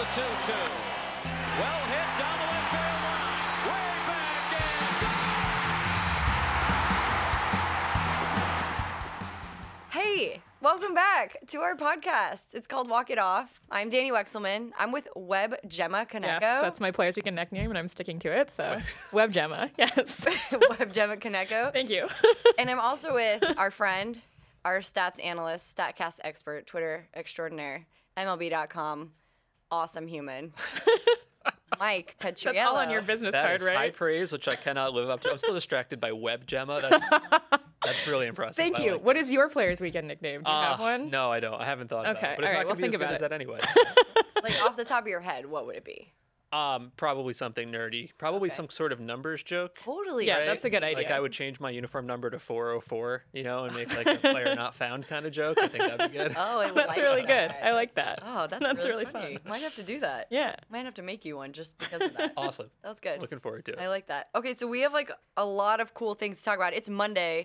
the 2-2. Well hit down the left field line. Way back and Hey, welcome back to our podcast. It's called Walk It Off. I'm Danny Wexelman. I'm with Web Gemma Kaneko. Yes, that's my Players Weekend nickname, and I'm sticking to it. So, Web Gemma, yes. Web Gemma Kaneko. Thank you. And I'm also with our friend, our stats analyst, StatCast expert, Twitter extraordinaire, MLB.com, awesome human, Mike Petriello. That's all on your business That card, is right? high praise, which I cannot live up to. I'm still distracted by Web Gemma. That's really impressive. Thank I you. like What that. is your Players Weekend nickname? Do you have one? No, I don't. I haven't thought about Okay, it. But it's all right, not we'll going to be think as good about as it. that anyway. Like off the top of your head, what would it be? Probably something nerdy. Probably Okay. some sort of numbers joke. Totally. Yeah, right? that's a good idea. Like I would change my uniform number to 404, and make like a player not found kind of joke. I think that'd be good. Oh, I That's like really good. that. I like that. Oh, that's really funny. fun. Might have to do that. Yeah. Might have to make you one just because of that. Awesome. That was good. Looking forward to it. I like that. Okay, so we have like a lot of cool things to talk about. It's Monday,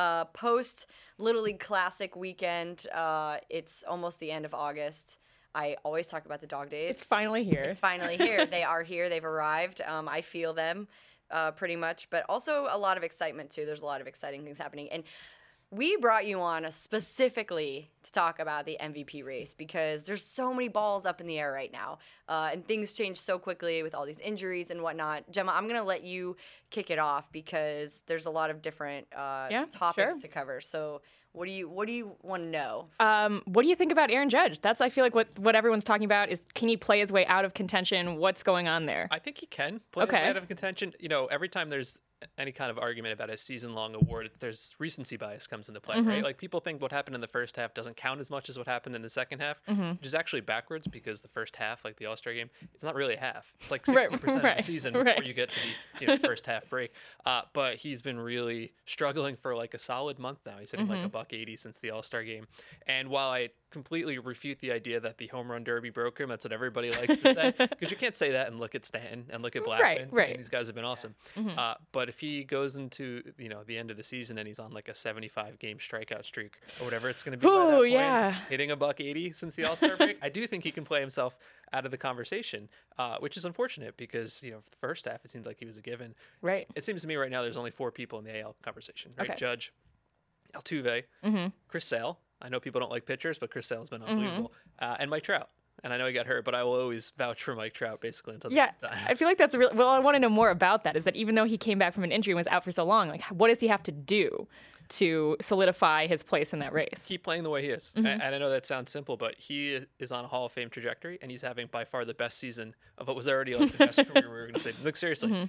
post Little League Classic weekend. It's almost the end of August. I always talk about the dog days. It's finally here. It's finally here. They are here. They've arrived. I feel them pretty much, but also a lot of excitement too. There's a lot of exciting things happening. And we brought you on specifically to talk about the MVP race because there's so many balls up in the air right now. And things change so quickly with all these injuries and whatnot. Gemma, I'm going to let you kick it off because there's a lot of different topics sure. to cover. So what do you want to know? What do you think about Aaron Judge? That's, I feel like, what everyone's talking about is, can he play his way out of contention? What's going on there? I think he can play his Okay. way out of contention. Every time there's any kind of argument about a season-long award, there's recency bias comes into play, right? Like people think what happened in the first half doesn't count as much as what happened in the second half, which is actually backwards because the first half, like the All-Star game, it's not really a half. It's like 60% of the right, season right. before you get to the first half break. But he's been really struggling for like a solid month now. He's hitting like $180 since the All-Star game. And while I completely refute the idea that the home run derby broke him, that's what everybody likes to say, because you can't say that and look at Stanton and look at Blackman. right. And these guys have been awesome. But if he goes into the end of the season and he's on like a 75-game strikeout streak or whatever it's going to be by that Ooh, point, yeah. hitting $180 since the All-Star break, I do think he can play himself out of the conversation, which is unfortunate because for the first half it seems like he was a given. Right. It seems to me right now there's only 4 people in the AL conversation, right? Okay. Judge, Altuve, Chris Sale. I know people don't like pitchers, but Chris Sale's been unbelievable, and Mike Trout. And I know he got hurt, but I will always vouch for Mike Trout basically until the Yeah, end of time. I feel like that's well, I want to know more about that. Is that even though he came back from an injury and was out for so long, like what does he have to do to solidify his place in that race? Keep playing the way he is. And I know that sounds simple, but he is on a Hall of Fame trajectory, and he's having by far the best season of what was already like the best career we were going to say. Look, seriously,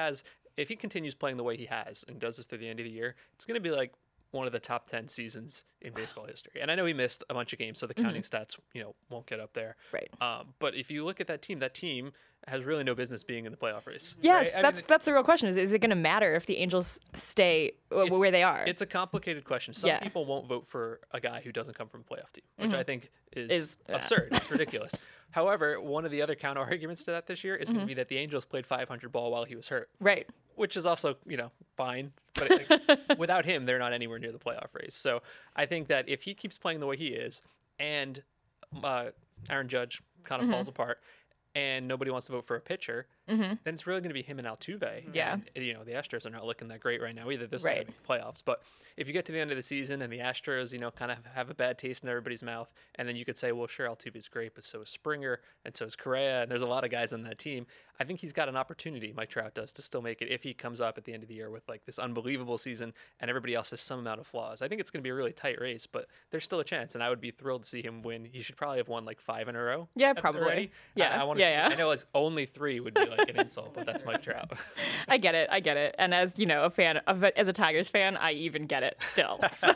if he continues playing the way he has and does this through the end of the year, it's going to be like one of the top 10 seasons in baseball history. And I know he missed a bunch of games, so the counting stats, won't get up there. Right. But if you look at that team has really no business being in the playoff race. Yes, right? I mean, that's the real question. Is it going to matter if the Angels stay where they are? It's a complicated question. Some Yeah. people won't vote for a guy who doesn't come from a playoff team, which I think is Yeah. absurd. It's ridiculous. However, one of the other counter arguments to that this year is going to be that the Angels played 500 ball while he was hurt, Right. which is also, fine. But without him, they're not anywhere near the playoff race. So I think that if he keeps playing the way he is and Aaron Judge kind of falls apart and nobody wants to vote for a pitcher, then it's really going to be him and Altuve. Yeah. And, the Astros are not looking that great right now either. This Right. is playoffs. But if you get to the end of the season and the Astros, kind of have a bad taste in everybody's mouth, and then you could say, well, sure, Altuve's great, but so is Springer, and so is Correa, and there's a lot of guys on that team. I think he's got an opportunity, Mike Trout does, to still make it if he comes up at the end of the year with like this unbelievable season and everybody else has some amount of flaws. I think it's going to be a really tight race, but there's still a chance, and I would be thrilled to see him win. He should probably have won like 5 in a row. Yeah, at the probably. already. Yeah, I want to yeah, see, yeah. I know it's only 3 would be like an insult, but that's Mike Trout. I get it. And as as a Tigers fan, I even get it still. So,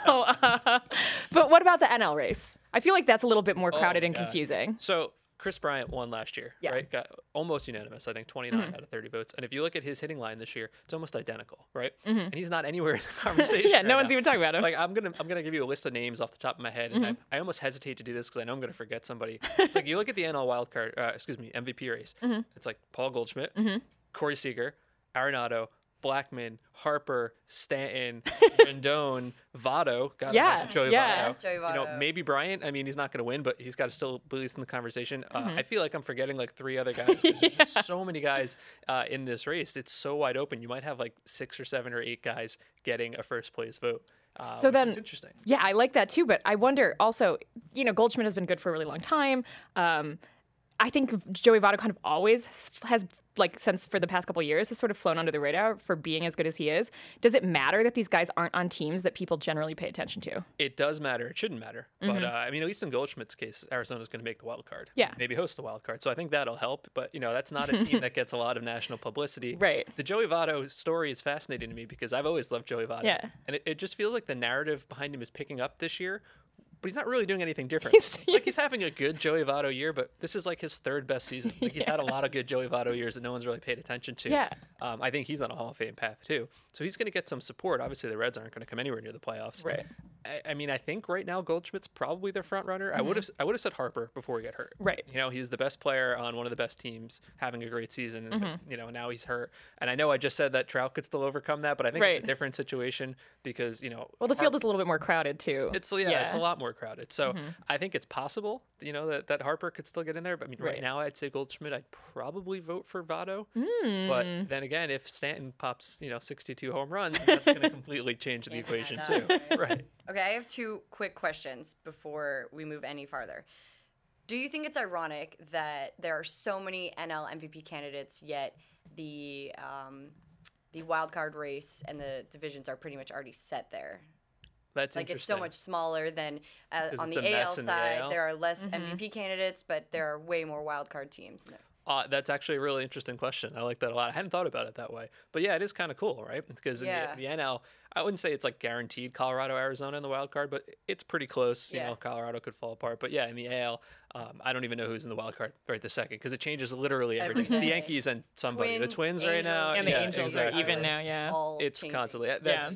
but what about the NL race? I feel like that's a little bit more crowded and God. confusing. So Chris Bryant won last year, Yeah. right? Got almost unanimous, I think 29 out of 30 votes. And if you look at his hitting line this year, it's almost identical, right? And he's not anywhere in the conversation. Yeah, no right one's now. even talking about him. Like I'm gonna give you a list of names off the top of my head, and I almost hesitate to do this because I know I'm gonna forget somebody. It's like you look at the NL MVP race. It's like Paul Goldschmidt, Corey Seager, Arenado, Blackmon, Harper, Stanton, Rendon, Votto. God, I love Joey yeah. Votto. Yes, Joey You know, Votto. maybe Bryant. I mean, he's not going to win, but he's got to still be at least in the conversation. I feel like I'm forgetting like 3 other guys. 'Cause there's just so many guys in this race. It's so wide open. You might have like 6 or 7 or 8 guys getting a first place vote. So which then, is interesting. Yeah, I like that too. But I wonder also, you know, Goldschmidt has been good for a really long time. I think Joey Votto kind of always has, like, since for the past couple of years, has sort of flown under the radar for being as good as he is. Does it matter that these guys aren't on teams that people generally pay attention to? It does matter. It shouldn't matter. But I mean, at least in Goldschmidt's case, Arizona's going to make the wild card. Yeah. Maybe host the wild card. So I think that'll help. But, you know, that's not a team that gets a lot of national publicity. Right. The Joey Votto story is fascinating to me because I've always loved Joey Votto. Yeah. And it just feels like the narrative behind him is picking up this year. But he's not really doing anything different. He's having a good Joey Votto year, but this is like his 3rd best season. Like he's had a lot of good Joey Votto years that no one's really paid attention to. Yeah. I think he's on a Hall of Fame path too. So he's going to get some support. Obviously, the Reds aren't going to come anywhere near the playoffs. Right. I mean, I think right now Goldschmidt's probably their front runner. I would have said Harper before he got hurt. Right. You know, he's the best player on one of the best teams, having a great season. And, you know, now he's hurt. And I know I just said that Trout could still overcome that, but I think it's Right. a different situation because, you know, Well, the field is a little bit more crowded too. it's a lot more crowded. So I think it's possible, you know, that Harper could still get in there. But I mean, right Right. now I'd say Goldschmidt. I'd probably vote for Votto. But then again, if Stanton pops, you know, 62 home runs, that's going to completely change the Can't equation deny too. that, Right. Okay, I have 2 quick questions before we move any farther. Do you think it's ironic that there are so many NL MVP candidates, yet the wild card race and the divisions are pretty much already set there? That's Like it's interesting. so much smaller than 'Cause on it's the a AL mess in the side. AL. There are less MVP candidates, but there are way more wild card teams. That's actually a really interesting question. I like that a lot. I hadn't thought about it that way. But yeah, it is kind of cool, right? Because Yeah. in the NL, I wouldn't say it's like guaranteed Colorado, Arizona in the wild card, but it's pretty close. You Yeah. know, Colorado could fall apart. But yeah, in the AL, I don't even know who's in the wild card right this second because it changes literally every day. It's the day. Yankees and somebody. The Twins, Twins right now. And the yeah, Angels exactly. are even now, yeah. All It's changing. constantly.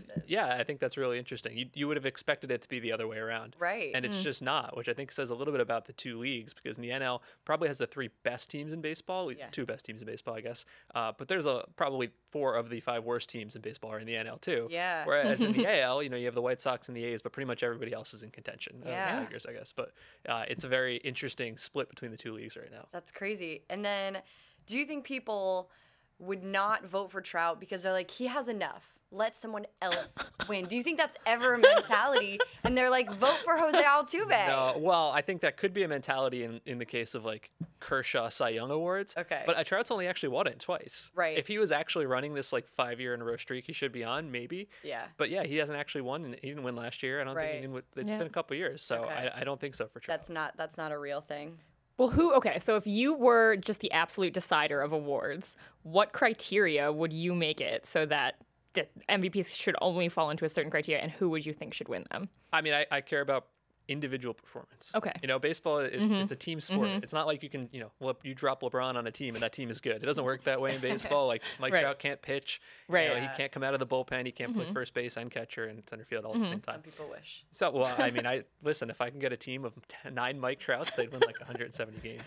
I think that's really interesting. You would have expected it to be the other way around. Right. And it's just not, which I think says a little bit about the 2 leagues because in the NL probably has the 3 best teams in baseball, Yeah. 2 best teams in baseball, I guess. But there's probably 4 of the 5 worst teams in baseball are in the NL too. Yeah. Whereas in the AL, you know, you have the White Sox and the A's, but pretty much everybody else is in contention. Yeah. The Tigers, I guess. But it's a very interesting split between the 2 leagues right now. That's crazy. And then, do you think people would not vote for Trout because they're like, he has enough? Let someone else win. Do you think that's ever a mentality? And they're like, vote for Jose Altuve. No, well, I think that could be a mentality in the case of like Kershaw Cy Young Awards. Okay. But Trout's only actually won it twice. Right. If he was actually running this like 5-year in a row streak, he should be on, maybe. Yeah. But yeah, he hasn't actually won, and he didn't win last year. I don't think he Right. didn't. It's Yeah. been a couple years, so Okay. I don't think so for Trout. That's not a real thing. Well, okay, so if you were just the absolute decider of awards, what criteria would you make it so that the MVPs should only fall into a certain criteria, and who would you think should win them? I mean, I care about individual performance. Okay. You know, baseball, it's a team sport. It's not like you can, you know, you drop LeBron on a team and that team is good. It doesn't work that way in baseball. Like Mike Right. Trout can't pitch. Right. You know, he can't come out of the bullpen. He can't play first base and catcher and center field all at the same time. Some people wish. So, well, I mean, listen, if I can get a team of 9 Mike Trouts, they'd win like 170 games.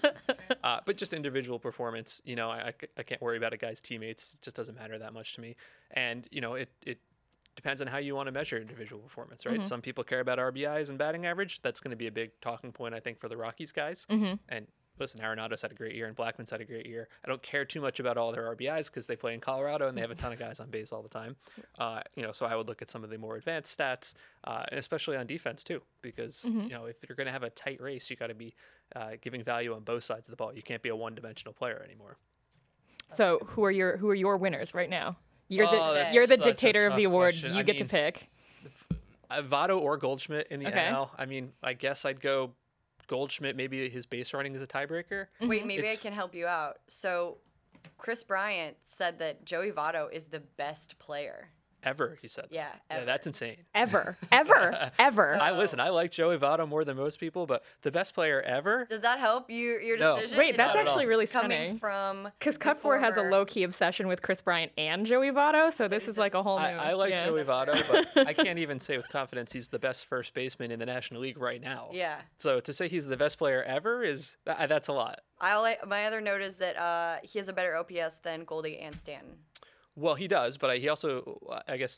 But just individual performance, you know, I can't worry about a guy's teammates. It just doesn't matter that much to me. And, you know, it depends on how you want to measure individual performance, right? Some people care about RBIs and batting average. That's going to be a big talking point, I think, for the Rockies guys. And listen, Arenado's had a great year and Blackmon's had a great year. I don't care too much about all their RBIs because they play in Colorado and they have a ton of guys on base all the time. You know, so I would look at some of the more advanced stats, and especially on defense too, because you know, if you're going to have a tight race, you got to be giving value on both sides of the ball. You can't be a one-dimensional player anymore. So who are your winners right now? You're that's the such a dictator of tough the award. question. You I get to mean, pick. Votto or Goldschmidt in the Okay. NL. I mean, I guess I'd go Goldschmidt. Maybe his base running is a tiebreaker. Wait, maybe I It's- can help you out. So, Chris Bryant said that Joey Votto is the best player. Ever, he said. Yeah, ever. That's insane. Ever. I listen. I like Joey Votto more than most people, but the best player ever. Does that help your No. decision? Wait, that's Not at actually all. really coming stunning. from Because the Cutfor has a former- low-key obsession with Chris Bryant and Joey Votto, so this is like a whole new... I like yeah. Joey Votto, but I can't even say with confidence he's the best first baseman in the National League right now. Yeah. So to say he's the best player ever that's a lot. My other note is that he has a better OPS than Goldie and Stanton. Well, he does, but he also, I guess,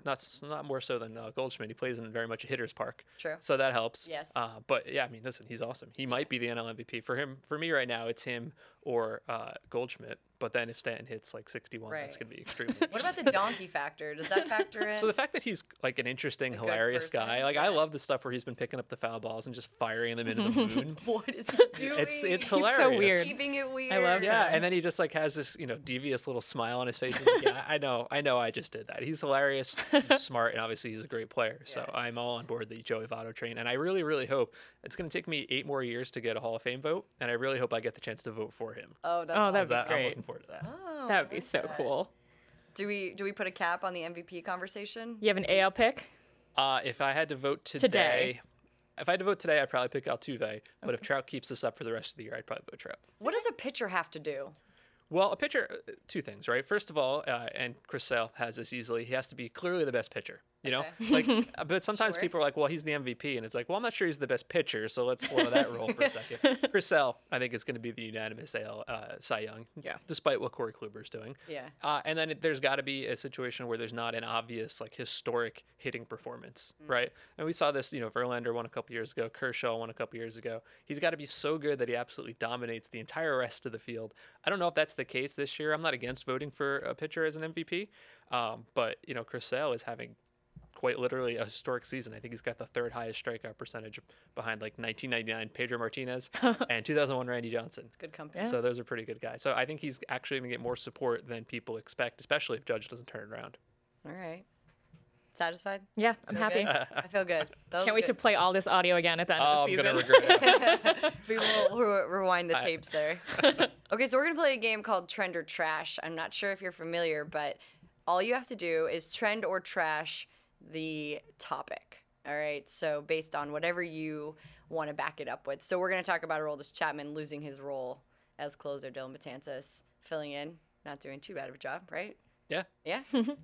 not more so than Goldschmidt. He plays in very much a hitter's park. True. So that helps. Yes. But yeah, I mean, listen, he's awesome. He might be the NL MVP for me right now. It's him or Goldschmidt. But then if Stanton hits like 61, that's Right. going to be extremely. What about the donkey factor? Does that factor in? So the fact that he's like an interesting, good hilarious person, guy, like I love the stuff where he's been picking up the foul balls and just firing them into the moon. What is he doing? It's so hilarious. weird. Keeping it weird. I love Yeah, that. and then he just like has this, devious little smile on his face. He's like, yeah, I know, I just did that. He's hilarious, he's smart, and obviously he's a great player. So Yeah. I'm all on board the Joey Votto train, and I really, really hope it's going to take me 8 more years to get a Hall of Fame vote, and I really hope I get the chance to vote for him. Oh, that's Oh, that'd awesome. be I'm great. looking forward to that. Oh, That would be I so like that. cool. Do we put a cap on the MVP conversation? You have an AL pick? If I had to vote Today. If I had to vote today, I'd probably pick Altuve. But if Trout keeps this up for the rest of the year, I'd probably vote Trout. What does a pitcher have to do? Well, a pitcher, 2 things, right? First of all, and Chris Sale has this easily, he has to be clearly the best pitcher, Like, but sometimes Sure. people are like, well, he's the MVP. And it's like, well, I'm not sure he's the best pitcher. So let's slow that roll for a second. Chris Sale, I think, is going to be the unanimous Cy Young, Yeah. despite what Corey Kluber's doing. Yeah. And then there's got to be a situation where there's not an obvious, like, historic hitting performance, right? And we saw this, Verlander won a couple years ago. Kershaw won a couple years ago. He's got to be so good that he absolutely dominates the entire rest of the field. I don't know if that's the case this year. I'm not against voting for a pitcher as an MVP. But, Chris Sale is having quite literally a historic season. I think he's got the 3rd highest strikeout percentage behind like 1999 Pedro Martinez and 2001 Randy Johnson. Good company. Yeah. So those are pretty good guys. So I think he's actually going to get more support than people expect, especially if Judge doesn't turn it around. All right. Satisfied? Yeah, I'm Feel happy. good? I feel good. That was Can't wait to good. play all this audio again at the end Oh, of I'm the going season. to regret it. We will rewind the tapes there. Okay, so we're going to play a game called Trend or Trash. I'm not sure if you're familiar, but all you have to do is trend or trash the topic. All right, so based on whatever you want to back it up with. So we're going to talk about Aroldis Chapman losing his role as closer, Dylan Betances filling in, not doing too bad of a job, right? Yeah. Yeah.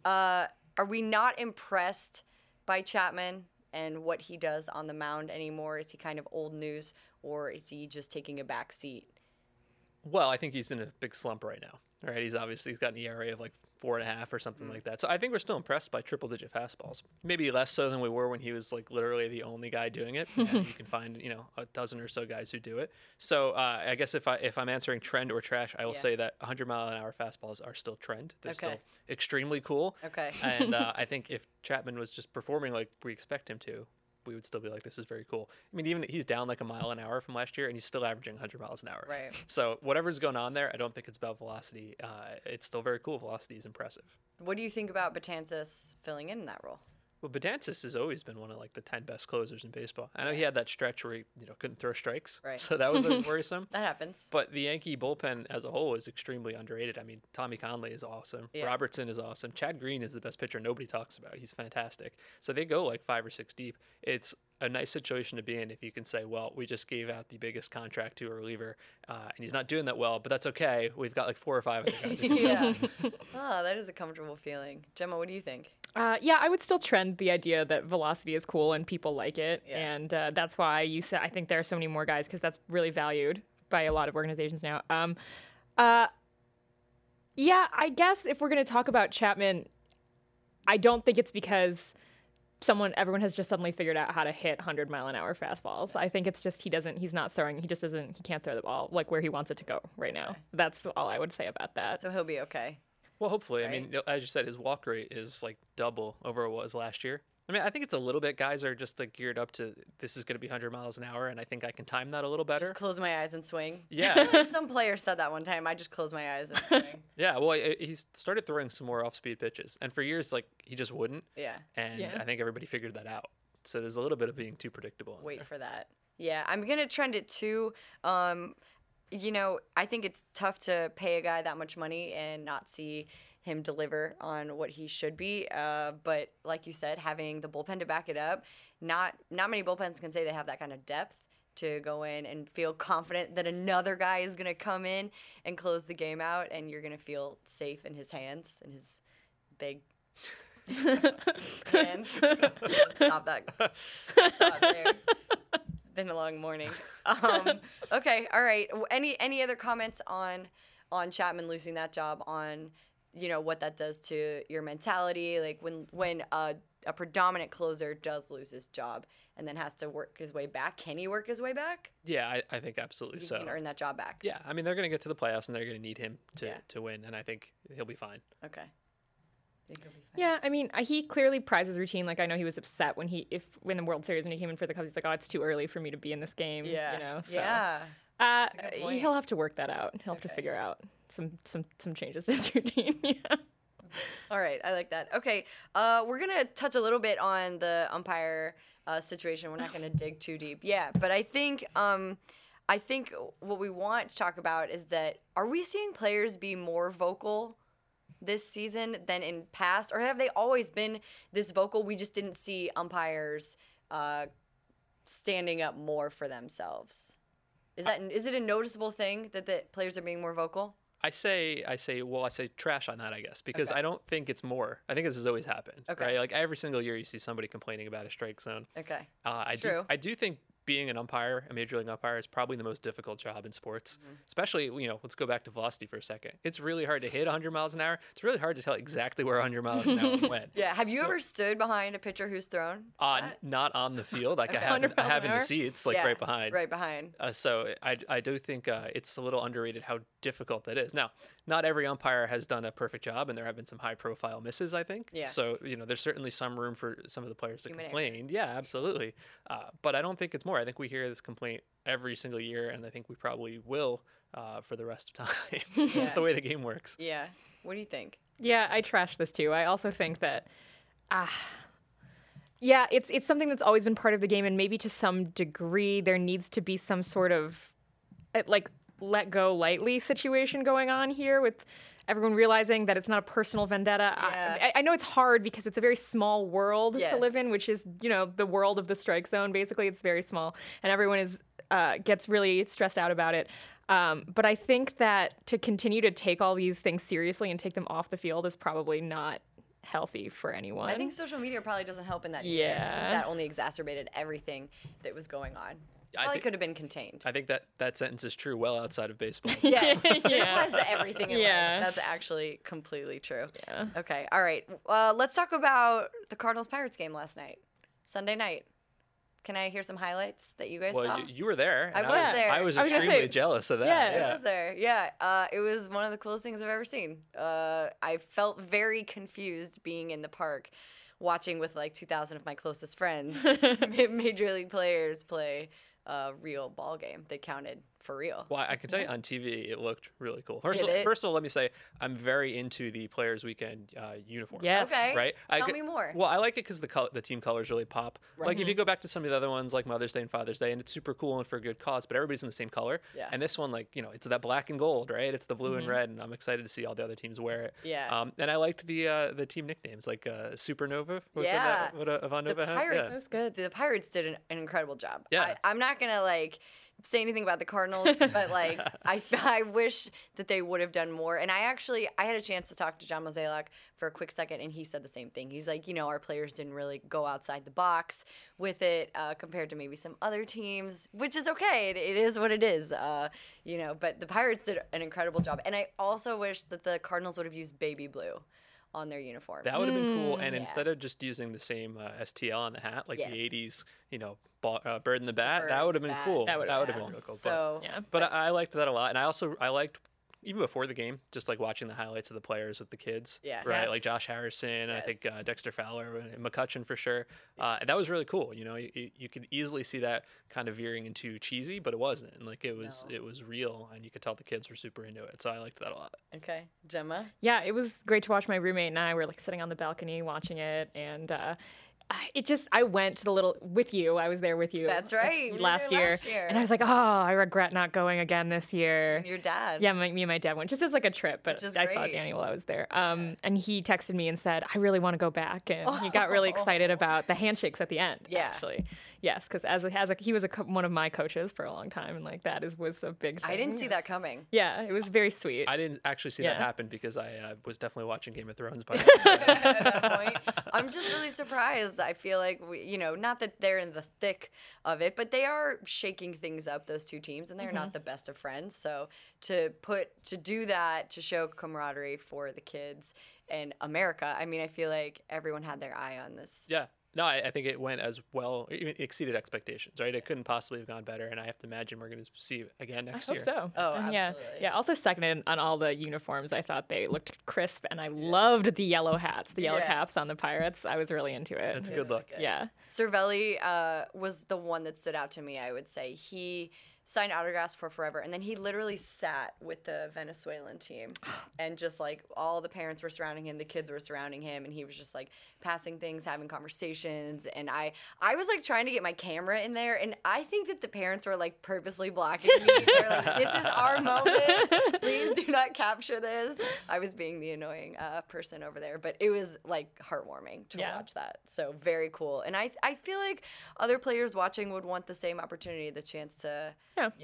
Are we not impressed by Chapman and what he does on the mound anymore? Is he kind of old news, or is he just taking a back seat? Well, I think he's in a big slump right now. Right? He's got an ERA of like 4.5 or something like that. So I think we're still impressed by triple-digit fastballs. Maybe less so than we were when he was like literally the only guy doing it. And you can find a dozen or so guys who do it. So I guess if I'm answering trend or trash, I will say that 100-mile-an-hour fastballs are still trend. They're still extremely cool. Okay. And I think if Chapman was just performing like we expect him to, we would still be like, this is very cool. I mean, even he's down like a mile an hour from last year, and he's still averaging 100 miles an hour. Right. So whatever's going on there, I don't think it's about velocity. It's still very cool. Velocity is impressive. What do you think about Betances filling in that role? Well, Betances has always been one of like the 10 best closers in baseball. I know he had that stretch where he couldn't throw strikes, Right. so that was always worrisome. That happens. But the Yankee bullpen as a whole is extremely underrated. I mean, Tommy Conley is awesome. Yeah. Robertson is awesome. Chad Green is the best pitcher nobody talks about. He's fantastic. So they go like 5 or 6 deep. It's a nice situation to be in if you can say, well, we just gave out the biggest contract to a reliever, and he's not doing that well, but that's okay. We've got like 4 or 5 other guys. Who can Yeah. Oh, that is a comfortable feeling. Gemma, what do you think? Yeah, I would still trend the idea that velocity is cool and people like it, Yeah. and that's why you said I think there are so many more guys because that's really valued by a lot of organizations now. Yeah, I guess if we're gonna talk about Chapman, I don't think it's because everyone has just suddenly figured out how to hit 100-mile-an-hour fastballs. I think it's just he can't throw the ball like where he wants it to go right now. That's all I would say about that. So he'll be okay. Well, hopefully. I Right. mean, as you said, his walk rate is like double over what it was last year. I mean, I think it's a little bit. Guys are just like geared up to this is going to be 100 miles an hour, and I think I can time that a little better. Just close my eyes and swing. Yeah. Some player said that one time. I just close my eyes and swing. Yeah. Well, he started throwing some more off-speed pitches, and for years, like he just wouldn't. Yeah. And Yeah. I think everybody figured that out. So there's a little bit of being too predictable. in Wait there. for that. Yeah, I'm gonna trend it too. I think it's tough to pay a guy that much money and not see him deliver on what he should be. But like you said, having the bullpen to back it up, not many bullpens can say they have that kind of depth to go in and feel confident that another guy is gonna come in and close the game out, and you're gonna feel safe in his hands, in his big hands. Stop that. Stop there. It's been a long morning. Okay, all right. Any other comments on Chapman losing that job, on what that does to your mentality. Like when a predominant closer does lose his job and then has to work his way back. Can he work his way back? Yeah, I think absolutely He so. can earn that job back. Yeah, I mean, they're going to get to the playoffs and they're going to need him Yeah. to win, and I think he'll be fine. Okay. Think he'll be fine. Yeah, I mean, he clearly prizes routine. Like, I know he was upset when the World Series, when he came in for the Cubs, he's like, oh, it's too early for me to be in this game. Yeah. So, Yeah. a good point. he'll have to work that out. He'll have to figure out some changes to his routine. Yeah. All right, I like that. Okay, we're gonna touch a little bit on the umpire situation. We're not gonna dig too deep. Yeah, but I think what we want to talk about is that are we seeing players be more vocal this season than in past, or have they always been this vocal? We just didn't see umpires standing up more for themselves. Is it a noticeable thing that the players are being more vocal? I say trash on that, I guess, because Okay. I don't think it's more. I think this has always happened. Okay. Right? Like every single year, you see somebody complaining about a strike zone. Okay. I do think being an umpire, a major league umpire, is probably the most difficult job in sports. Especially, let's go back to velocity for a second. It's really hard to hit 100 miles an hour. It's really hard to tell exactly where 100 miles an hour went. Yeah. Have you So- ever stood behind a pitcher who's thrown? Not on the field. Like I 100 have miles in an the hour? seats, like Yeah, right behind. Right behind. So I do think it's a little underrated how difficult that is. Now, not every umpire has done a perfect job, and there have been some high-profile misses, I think. Yeah. So there's certainly some room for some of the players to Human error. complain. Yeah, absolutely. But I don't think it's more. I think we hear this complaint every single year, and I think we probably will for the rest of time. It's Yeah. just the way the game works. Yeah. What do you think? Yeah, I trash this too. I also think that, yeah, it's something that's always been part of the game, and maybe to some degree there needs to be some sort of let go lightly situation going on here with everyone realizing that it's not a personal vendetta. Yeah. I know it's hard because it's a very small world Yes. to live in, which is the world of the strike zone. Basically, it's very small, and everyone gets really stressed out about it. But I think that to continue to take all these things seriously and take them off the field is probably not healthy for anyone. I think social media probably doesn't help in that either. Yeah. I think that only exacerbated everything that was going on. Probably think- could have been contained. I think that sentence is true well outside of baseball. Yes. It Yeah. applies to everything in Yeah. life. That's actually completely true. Yeah. Okay. All right. Let's talk about the Cardinals-Pirates game last night. Sunday night. Can I hear some highlights that you guys saw? Well, you were there. I and was there. I was I was gonna extremely say- jealous of that. Yeah. I was there. Yeah. It was one of the coolest things I've ever seen. I felt very confused being in the park, watching with like 2,000 of my closest friends, major league players play a real ball game. They counted for real. Well, I can tell you on TV, it looked really cool. Did it? First of all, let me say I'm very into the Players Weekend uniform. Yes. Okay. Right? Tell me more. Well, I like it because the team colors really pop. Like if you go back to some of the other ones, like Mother's Day and Father's Day, and it's super cool and for a good cause, but everybody's in the same color. Yeah. And this one, it's that black and gold, right? It's the blue and red, and I'm excited to see all the other teams wear it. Yeah. And I liked the team nicknames, like Supernova. Was Yeah. that what Ivan The Nova had? Pirates, That's good. The Pirates did an incredible job. Yeah. I'm not gonna say anything about the Cardinals, but I wish that they would have done more. And I had a chance to talk to John Mozeliak for a quick second, and he said the same thing. He's like, our players didn't really go outside the box with it compared to maybe some other teams, which is okay. It is what it is, But the Pirates did an incredible job, and I also wish that the Cardinals would have used baby blue on their uniforms. That would have been cool. And Yeah. instead of just using the same STL on the hat, like Yes. the 80s, bird in the bat, Bird that would have been bat. cool. That That would've would have been been really cool. So Yeah. But I liked that a lot. And I liked, even before the game, just like watching the highlights of the players with the kids. Yeah. Right? Yes. Like Josh Harrison, and I think Yes. Dexter Fowler, and McCutcheon for sure. And that was really cool. You could easily see that kind of veering into cheesy, but it wasn't. And it was real, and you could tell the kids were super into it. So I liked that a lot. Okay, Gemma. Yeah, it was great to watch. My roommate and I were sitting on the balcony watching it, and I went to the with you. I was there with you. That's right. You were Last there year. last year. And I was like, oh, I regret not going again this year. Your dad. Yeah, me and my dad went just as a trip, but Which is I saw great. Danny while I was there. And he texted me and said, I really want to go back. And he got really excited about the handshakes at the end, Yeah. actually. Yes, because he was one of my coaches for a long time, and that was a big thing. I didn't see that coming. Yeah, it was very sweet. I didn't actually see that Yeah. happen because I was definitely watching Game of Thrones by At that point. I'm just really surprised. I feel like not that they're in the thick of it, but they are shaking things up, those two teams, and they're not the best of friends. So to do that, to show camaraderie for the kids and America, I mean, I feel like everyone had their eye on this. Yeah. No, I think it went as well, even exceeded expectations, right? It couldn't possibly have gone better, and I have to imagine we're going to see it again next I year. hope so. Oh, Yeah. absolutely. Yeah. Also, seconded on all the uniforms. I thought they looked crisp, and I loved the yellow hats, the yellow Yeah. caps on the Pirates. I was really into it. That's a good look. Yeah. Cervelli was the one that stood out to me, I would say. He signed autographs for forever, and then he literally sat with the Venezuelan team, and just like all the parents were surrounding him, the kids were surrounding him, and he was just like passing things, having conversations, and I was like trying to get my camera in there, and I think that the parents were like purposely blocking me. They're like, "This is our moment. Please do not capture this." I was being the annoying person over there, but it was like heartwarming to Yeah. watch that. So very cool, and I feel like other players watching would want the same opportunity, the chance to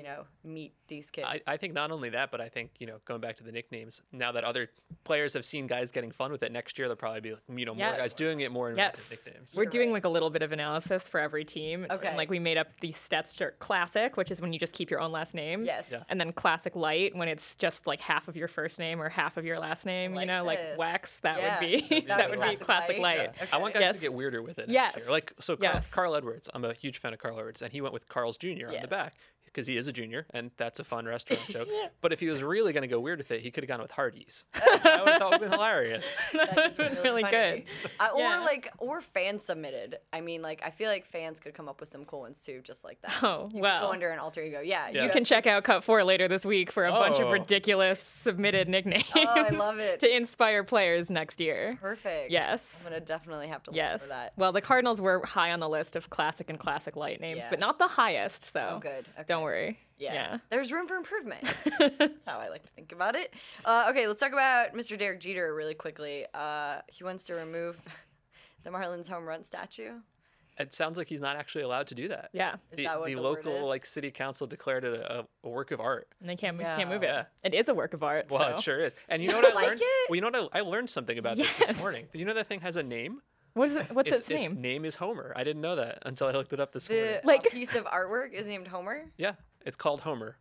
meet these kids. I think not only that, but I think, going back to the nicknames, now that other players have seen guys getting fun with it, next year there'll probably be, more Yes. guys doing it, more inventive nicknames. We're You're doing right. like a little bit of analysis for every team. Okay. And like we made up these stats which are classic, which is when you just keep your own last name. Yes. Yeah. And then classic light when it's just like half of your first name or half of your last name, Like like this. wax, that Yeah. would be that would be classic light. Yeah. I want guys Yes. to get weirder with it. Yes. Next year. Like, so Yes. Carl Edwards, I'm a huge fan of Carl Edwards, and he went with Carl's Jr. on Yes. the back because he is a junior, and that's a fun restaurant joke. But if he was really going to go weird with it, he could have gone with Hardee's. I would have thought it would have been hilarious. That would have been really good. Yeah. Or fan submitted. I mean, like, I feel like fans could come up with some cool ones too, just like that. Oh, You wow. could go under an alter ego. Yeah. Yeah. You can check out Cut 4 later this week for a bunch of Oh. ridiculous submitted nicknames. Oh, I love it. To inspire players next year. Perfect. Yes. I'm gonna definitely have to look Yes. for that. Well, the Cardinals were high on the list of classic and classic light names, Yeah. but not the highest. So Oh, good. Okay. don't worry. Yeah. There's room for improvement. That's how I like to think about it. Okay, let's talk about Mr. Derek Jeter really quickly. He wants to remove the Marlins home run statue. It sounds like he's not actually allowed to do that. Yeah. Is that what the the word local is? city council declared it a work of art. And they can't Yeah. move it. Yeah. It is a work of art. Well, so. it sure is. And you know you what I like learned? it? Well, you know what I learned something about this Yes. morning. You know that thing has a name? What is it? What's its Its name? name is Homer. I didn't know that until I looked it up this morning. The Like- piece of artwork is named Homer. Yeah, it's called Homer.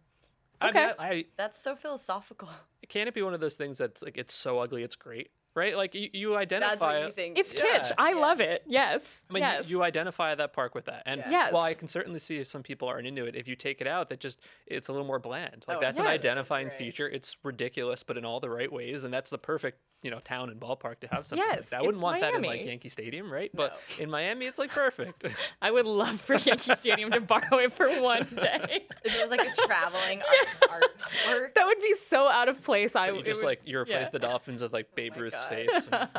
Okay. I mean, That's so philosophical. can it be one of those things that's like it's so ugly it's great, right? Like you identify. That's what you think. It's Yeah. kitsch. I love it. Yes. I mean, yes. you identify that park with that, and Yeah. Yes. while I can certainly see if some people aren't into it, if you take it out, it's a little more bland. Like Oh, that's an yes. identifying Right. feature. It's ridiculous, but in all the right ways, and that's the perfect town and ballpark to have something like Yes, that. I wouldn't it's want that in Miami. like Yankee Stadium, right? But in Miami, it's like perfect. I would love for Yankee Stadium to borrow it for one day. If it was like a traveling artwork. That would be so out of place. You just you replace yeah. the Dolphins with like Babe my Ruth's God. face. and-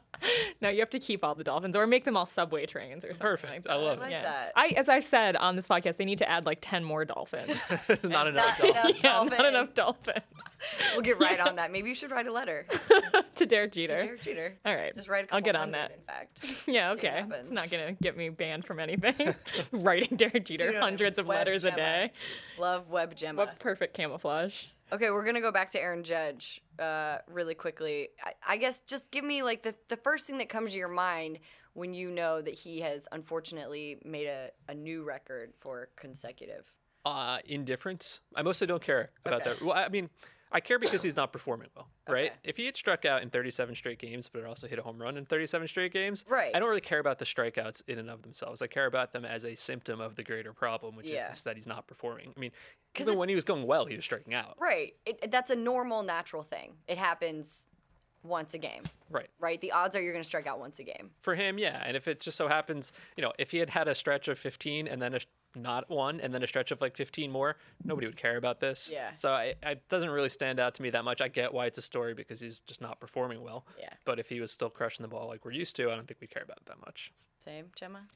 No, you have to keep all the dolphins or make them all subway trains or something. Perfect. Like I that. love it. I like Yeah. that. As I've said on this podcast, they need to add like 10 more dolphins. There's not enough. Not Dolphins. enough Yeah, dolphins. not enough dolphins. We'll get right on that. Maybe you should write a letter To Derek to Jeter. Derek Jeter. All right. Just write a couple I'll get on hundred, that. in fact. Yeah, See what okay. happens. It's not going to get me banned from anything. Writing Derek Jeter Pseudonym, hundreds of Web letters a Gemma. day. Love Web Gemma. What perfect camouflage. Okay, we're gonna go back to Aaron Judge really quickly. I guess just give me like the first thing that comes to your mind when you know that he has unfortunately made a new record for consecutive. Indifference. I mostly don't care about Okay. that. Well, I mean, I care because he's not performing well, right? Okay. If he had struck out in 37 straight games, but also hit a home run in 37 straight games, Right. I don't really care about the strikeouts in and of themselves. I care about them as a symptom of the greater problem, which Yeah. is that he's not performing. I mean, 'Cause even it's- when he was going well, he was striking out. Right. That's a normal, natural thing. It happens once a game. Right. Right. The odds are you're gonna strike out once a game. For him, yeah. And if it just so happens, if he had had a stretch of 15 and then not one and then a stretch of like 15 more, nobody would care about this. Yeah. So it doesn't really stand out to me that much. I get why it's a story because he's just not performing well. Yeah. But if he was still crushing the ball like we're used to, I don't think we care about it that much. Same, Gemma.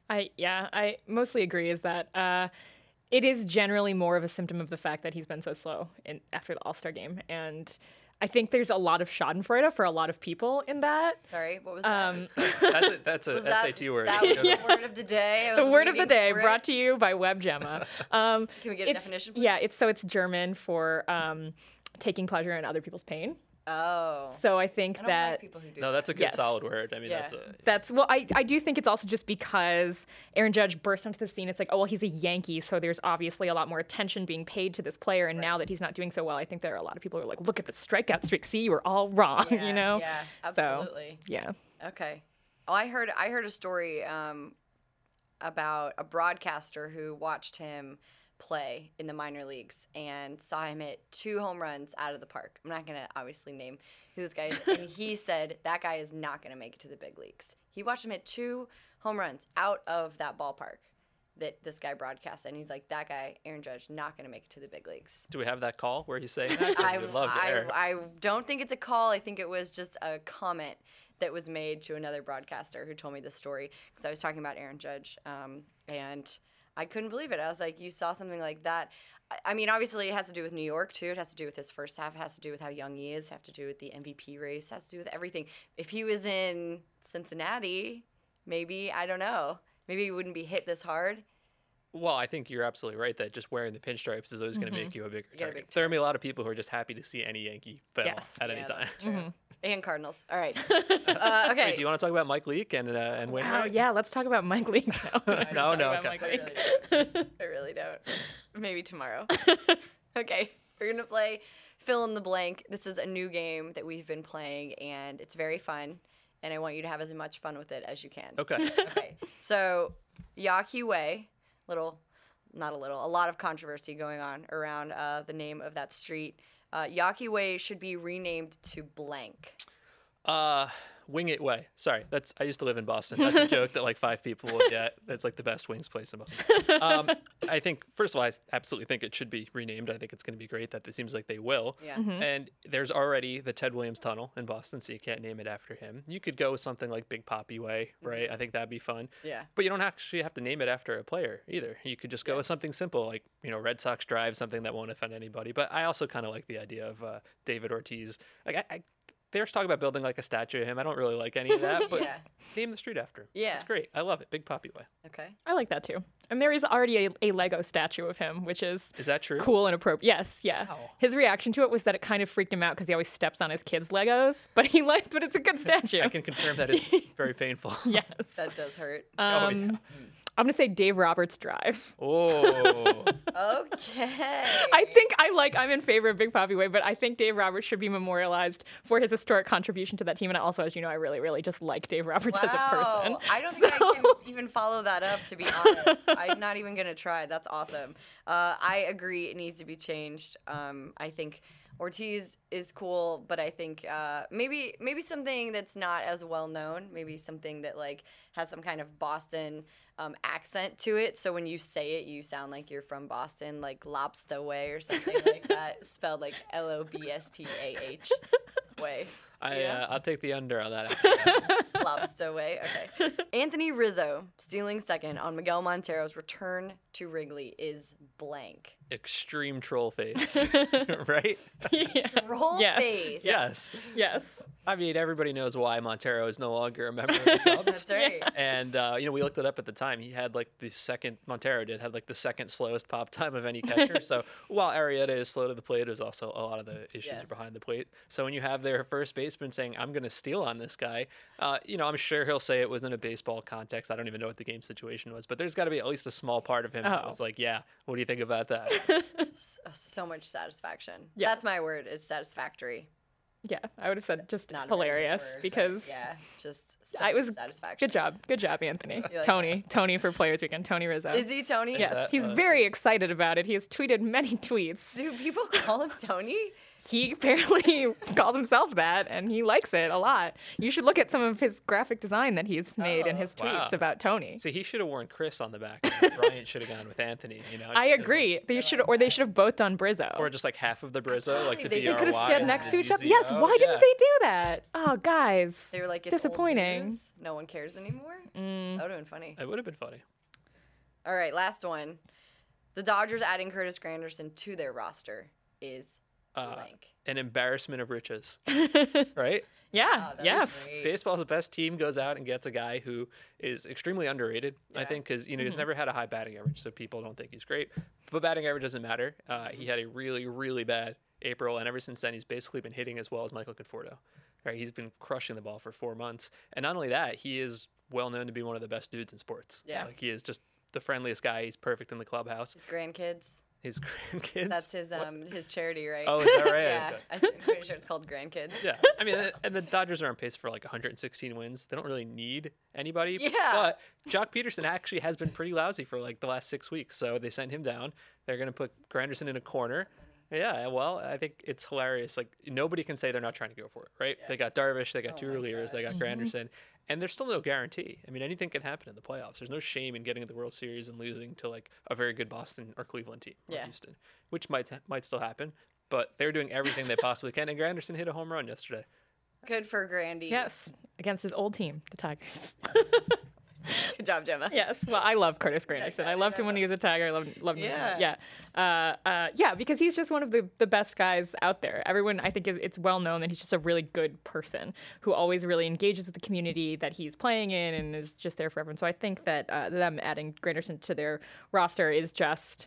I mostly agree is that it is generally more of a symptom of the fact that he's been so slow after the All-Star game. And I think there's a lot of schadenfreude for a lot of people in that. Sorry, what was that? That's a Was that- SAT word. That was the word of the day. I The was word of the waiting day for it. brought to you by Web Gemma. Can we get a It's- definition, please? Yeah, it's German for taking pleasure in other people's pain. Oh. So I think I don't that like people who do No, that's a good Yes. solid word. I mean, Yeah. that's well, I do think it's also just because Aaron Judge burst onto the scene. It's like, oh well, he's a Yankee, so there's obviously a lot more attention being paid to this player. And now that he's not doing so well, I think there are a lot of people who are like, look at the strikeout streak. See, you were all wrong. Yeah, You know? Yeah, So, absolutely. yeah. Okay. Oh, I heard a story about a broadcaster who watched him play in the minor leagues and saw him hit 2 home runs out of the park. I'm not going to obviously name who this guy is. And he said that guy is not going to make it to the big leagues. He watched him hit 2 home runs out of that ballpark that this guy broadcast. And he's like, that guy, Aaron Judge, not going to make it to the big leagues. Do we have that call where he's saying that? 'Cause I, we'd love to hear it. I don't think it's a call. I think it was just a comment that was made to another broadcaster who told me this story because I was talking about Aaron Judge, and I couldn't believe it. I was like, you saw something like that. I mean, obviously it has to do with New York too. It has to do with his first half. It has to do with how young he is. It has to do with the MVP race. It has to do with everything. If he was in Cincinnati, maybe, I don't know. Maybe he wouldn't be hit this hard. Well, I think you're absolutely right that just wearing the pinstripes is always going to make you a bigger get a target. big There are going to be a lot of people who are just happy to see any Yankee fail Yes. at any Yeah, time. that's true. And Cardinals. All right. Okay. Wait, do you want to talk about Mike Leake and Oh Wainwright? yeah, let's talk about Mike Leake now. No, no, Talk about okay. Mike I Leake. really don't. I really don't. Maybe tomorrow. Okay, we're gonna play fill in the blank. This is a new game that we've been playing, and it's very fun. And I want you to have as much fun with it as you can. Okay. Okay. So, Yawkey Way, a lot of controversy going on around the name of that street. Yawkey Way should be renamed to blank. Wing It Way. Sorry, I used to live in Boston. That's a joke that like 5 people will get. That's like the best wings place in Boston. I think, first of all, I absolutely think it should be renamed. I think it's going to be great that it seems like they will. Yeah. And there's already the Ted Williams Tunnel in Boston, so you can't name it after him. You could go with something like Big Poppy Way, right? I think that'd be fun. Yeah. But you don't actually have to name it after a player either. You could just go with something simple like, Red Sox Drive, something that won't offend anybody. But I also kind of like the idea of David Ortiz. Like, there's talk about building like a statue of him. I don't really like any of that, but Yeah. name the street after him. Yeah. It's great. I love it. Big Poppy Way. Okay. I like that too. And there is already a Lego statue of him, which is Is that true? cool and appropriate. Yes, yeah. Wow. His reaction to it was that it kind of freaked him out because he always steps on his kids' Legos, but but it's a good statue. I can confirm that it's very painful. Yes. That does hurt. Oh, yeah. I'm gonna say Dave Roberts Drive. Oh. Okay. I'm in favor of Big Poppy Way, but I think Dave Roberts should be memorialized for his historic contribution to that team. And also, as you know, I really, really just like Dave Roberts as a person. I don't think I can even follow that up, to be honest. I'm not even going to try. That's awesome. I agree it needs to be changed. I think Ortiz is cool, but I think maybe something that's not as well known, maybe something that like has some kind of Boston accent to it. So when you say it, you sound like you're from Boston, like Lobster Way or something like that, spelled like Lobstah way. I'll take the under on that. Lobster Way. Okay. Anthony Rizzo stealing second on Miguel Montero's return to Wrigley is blank. Extreme troll face, right? Roll Yes. face. Yes. Yes. I mean, everybody knows why Montero is no longer a member of the Cubs. That's right. And we looked it up at the time. He had like the second slowest slowest pop time of any catcher. So while Arrieta is slow to the plate, there's also a lot of the issues Yes. behind the plate. So when you have their first baseman saying, "I'm going to steal on this guy," I'm sure he'll say it was in a baseball context. I don't even know what the game situation was, but there's got to be at least a small part of him that was like, "Yeah, what do you think about that?" So much satisfaction. Yeah. That's my word, is satisfactory. Yeah, I would have said just Not a very good hilarious word, but because yeah, just I was satisfaction. Good job, Anthony. like Tony for Players Weekend. Tony Rizzo. Is he Tony? Yes, he's very excited about it. He has tweeted many tweets. Do people call him Tony? He apparently calls himself that, and he likes it a lot. You should look at some of his graphic design that he's made in his tweets Wow. about Tony. See, he should have worn Chris on the back. And Bryant should have gone with Anthony. I just 'cause, agree. They should have both done Brizzo. or just like half of the Brizzo, like the They BRY. could have stood and next the to each other. ZZO. Yes, why didn't Yeah. they do that? Oh, guys. They were like, it's old disappointing. news. No one cares anymore. That would have been funny. It would have been funny. All right, last one. The Dodgers adding Curtis Granderson to their roster is blank. An embarrassment of riches, right? Yeah. Wow, that was yes. great. Baseball's best team goes out and gets a guy who is extremely underrated, I Yeah. think, because he's never had a high batting average, so people don't think he's great. But batting average doesn't matter. He had a really, really bad April, and ever since then, he's basically been hitting as well as Michael Conforto. Right? He's been crushing the ball for 4 months. And not only that, he is well known to be one of the best dudes in sports. Yeah. Like, he is just the friendliest guy. He's perfect in the clubhouse. His grandkids. His grandkids. That's his charity, right? Oh, is that right? Yeah, Okay. I'm pretty sure it's called Grandkids. Yeah, I mean, and the Dodgers are on pace for like 116 wins. They don't really need anybody. Yeah. But Jock Peterson actually has been pretty lousy for like the last 6 weeks, so they sent him down. They're gonna put Granderson in a corner. Yeah, well, I think it's hilarious. Like, nobody can say they're not trying to go for it, right? Yeah. They got Darvish, they got two my relievers, they got Granderson, and there's still no guarantee. I mean, anything can happen in the playoffs. There's no shame in getting to the World Series and losing to like a very good Boston or Cleveland team or Yeah. Houston, which might still happen. But they're doing everything they possibly can, and Granderson hit a home run yesterday. Good for Grandy. Yes, against his old team, the Tigers. Good job, Gemma. Yes. Well, I love Curtis Granderson. I loved him when he was a Tiger. I loved him. Yeah. Yeah, because he's just one of the best guys out there. Everyone, I think, it's well known that he's just a really good person who always really engages with the community that he's playing in and is just there for everyone. So I think that them adding Granderson to their roster is just,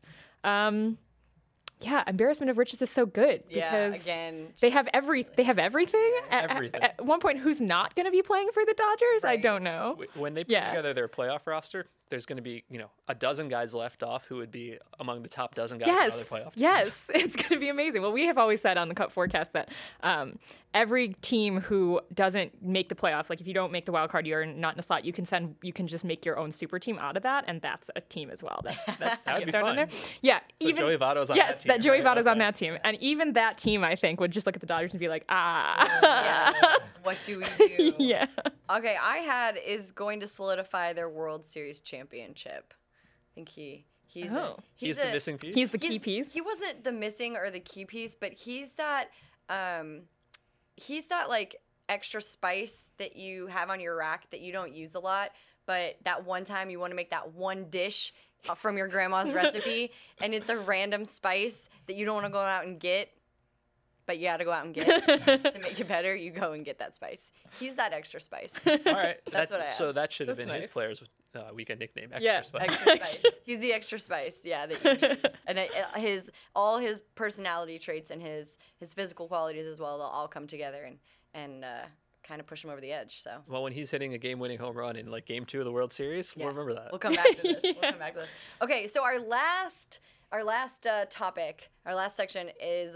embarrassment of riches is so good because again, they have everything. Everything. At one point, who's not going to be playing for the Dodgers? I Right. don't know. When they put together their playoff roster, there's going to be, a dozen guys left off who would be among the top dozen guys in other playoff teams. Yes, it's going to be amazing. Well, we have always said on the Cup Forecast that every team who doesn't make the playoffs, like if you don't make the wild card, you're not in a slot. You can just make your own super team out of that, and that's a team as well. That's That would be thrown in fun. there. Yeah, So Joey Votto's on yes, that team. that Joey right? Votto's on Okay. that team, and even that team, I think, would just look at the Dodgers and be like, yeah. What do we do? yeah. Okay, is going to solidify their World Series championship. I think he's He's the missing piece. He's the key piece. He wasn't the missing or the key piece, but he's that like extra spice that you have on your rack that you don't use a lot, but that one time you want to make that one dish from your grandma's recipe, and it's a random spice that you don't want to go out and get, but you got to go out and get to make it better. You go and get that spice. He's that extra spice. All right. That's what I So have. that should have That's been his nice. player's weekend nickname, Extra Yeah. Spice. Extra spice. He's the extra spice, yeah. That you need. And all his personality traits and his physical qualities as well, they'll all come together and kind of push him over the edge. So Well, when he's hitting a game-winning home run in like Game 2 of the World Series, yeah. we'll remember that. We'll come back to this. We'll come back to this. Okay, so our last topic, our last section is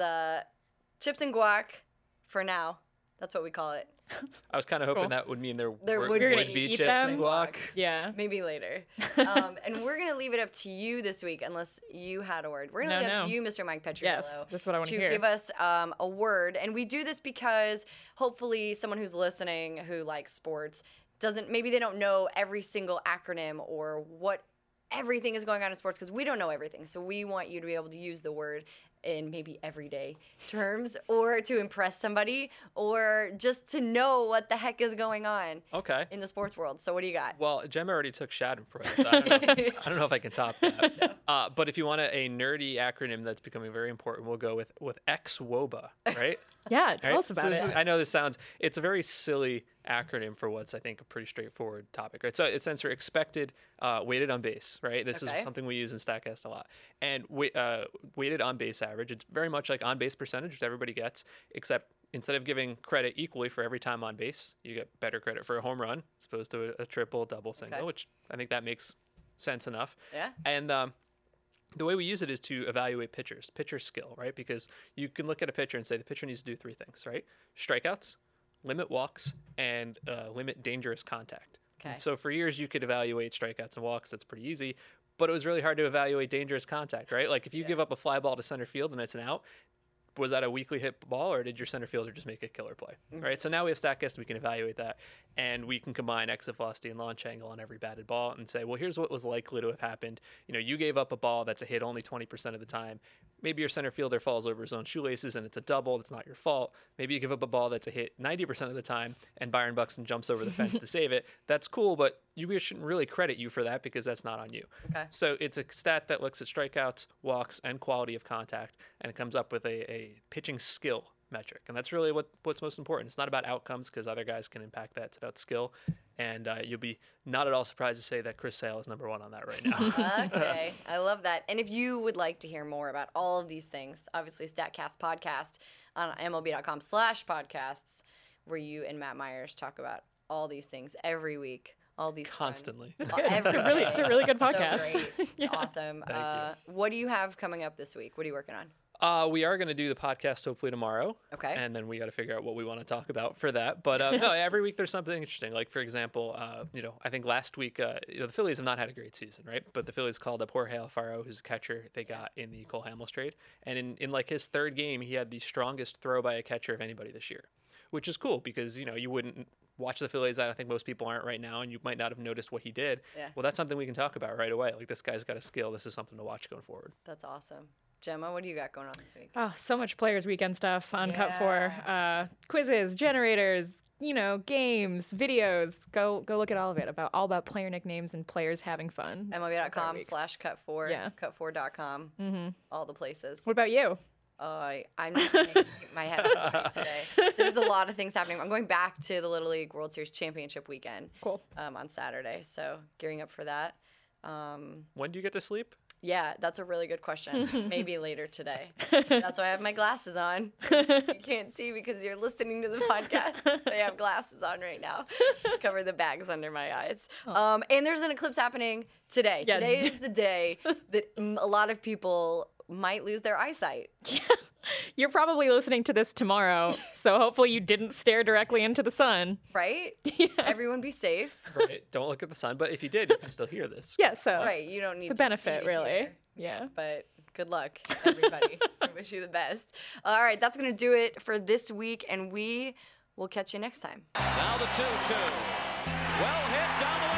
chips and guac. For now, that's what we call it. I was kind of hoping Cool. that would mean there Would We're gonna be eat chips them. and guac. Yeah. Maybe later. And we're going to leave it up to you this week, unless you had a word. We're going to leave it up to you, Mr. Mike Petriello. Yes, that's what I want to hear. give us a word. And we do this because hopefully someone who's listening who likes sports maybe they don't know every single acronym or what everything is going on in sports, because we don't know everything. So we want you to be able to use the word in maybe everyday terms, or to impress somebody, or just to know what the heck is going on Okay. in the sports world. So what do you got? Well, Gemma already took Schadenfreude, so I don't know if I can top that. But if you want a nerdy acronym that's becoming very important, we'll go with XWOBA, right? Yeah, tell Right? us about this it. is- I know it's a very silly acronym for what's, I think, a pretty straightforward topic, right? So it stands for expected weighted on base, right? This Okay. is something we use in StatCast a lot. And weighted on base average, it's very much like on base percentage, which everybody gets, except instead of giving credit equally for every time on base, you get better credit for a home run as opposed to a triple, double, single, Okay. which I think that makes sense enough. Yeah. And the way we use it is to evaluate pitcher skill, right? Because you can look at a pitcher and say the pitcher needs to do three things, right? Strikeouts, limit walks, and limit dangerous contact. Okay. And so for years you could evaluate strikeouts and walks. That's pretty easy. But it was really hard to evaluate dangerous contact, right? Like if you give up a fly ball to center field and it's an out, was that a weakly hit ball, or did your center fielder just make a killer play? Right. So now we have StatCast, we can evaluate that, and we can combine exit velocity and launch angle on every batted ball and say, well, here's what was likely to have happened. You gave up a ball that's a hit only 20% of the time. Maybe your center fielder falls over his own shoelaces and it's a double. That's not your fault. Maybe you give up a ball that's a hit 90% of the time and Byron Buxton jumps over the fence to save it. That's cool, but we shouldn't really credit you for that because that's not on you. Okay. So it's a stat that looks at strikeouts, walks, and quality of contact, and it comes up with a pitching skill metric. And that's really what's most important. It's not about outcomes because other guys can impact that. It's about skill. And you'll be not at all surprised to say that Chris Sale is number 1 on that right now. Okay, I love that. And if you would like to hear more about all of these things, obviously StatCast Podcast on MLB.com/podcasts, where you and Matt Myers talk about all these things every week. All these Constantly. It's good. It's a really good podcast. So great. Yeah. Awesome. Thank What do you have coming up this week? What are you working on? We are going to do the podcast hopefully tomorrow. Okay. And then we got to figure out what we want to talk about for that. But no, every week there's something interesting. Like, for example, I think last week, the Phillies have not had a great season, right? But the Phillies called up Jorge Alfaro, who's a catcher they got in the Cole Hamels trade. And in like his 3rd game, he had the strongest throw by a catcher of anybody this year, which is cool because, you wouldn't watch the Phillies. I think most people aren't right now, and you might not have noticed what he did. Yeah. Well, that's something we can talk about right away. Like, this guy's got a skill. This is something to watch going forward. That's awesome. Gemma, what do you got going on this week? Oh, so much Players Weekend stuff on Cut 4. Quizzes, generators, games, videos. Go look at all of it. All about player nicknames and players having fun. MLB.com/cut4. Yeah. Cut4.com. All the places. What about you? I'm not going to keep my head on straight today. There's a lot of things happening. I'm going back to the Little League World Series Championship weekend. Cool. On Saturday, so gearing up for that. When do you get to sleep? Yeah, that's a really good question. Maybe later today. That's why I have my glasses on. You can't see because you're listening to the podcast. I have glasses on right now to cover the bags under my eyes. And there's an eclipse happening today. Yeah. Today is the day that a lot of people might lose their eyesight. You're probably listening to this tomorrow, so hopefully you didn't stare directly into the sun. Right? Yeah. Everyone be safe. Right. Don't look at the sun. But if you did, you can still hear this. Yeah, so Right, you don't need the to benefit, see to really. hear. Yeah. But good luck, everybody. I wish you the best. All right, that's going to do it for this week, and we will catch you next time. Now the 2-2. Well hit down the